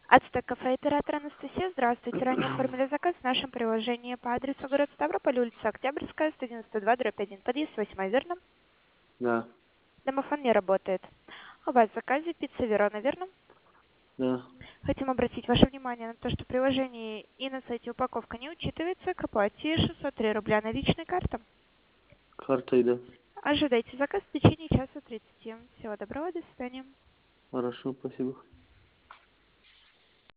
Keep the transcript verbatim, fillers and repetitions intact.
Ацтек кафе, оператор Анастасия. Здравствуйте. Ранее оформили заказ в нашем приложении по адресу город Ставрополь, улица Октябрьская, сто девяносто два, дробь один, подъезд восьмой, верно? Да, Домофон не работает. У вас в заказе пицца Верона, верно? да. Хотим обратить ваше внимание на то, что в приложении и на сайте упаковка не учитывается, к оплате шестьсот три рубля наличной картой. Картой, да. Ожидайте заказ в течение часа тридцати. Всего доброго, до свидания. Хорошо, спасибо.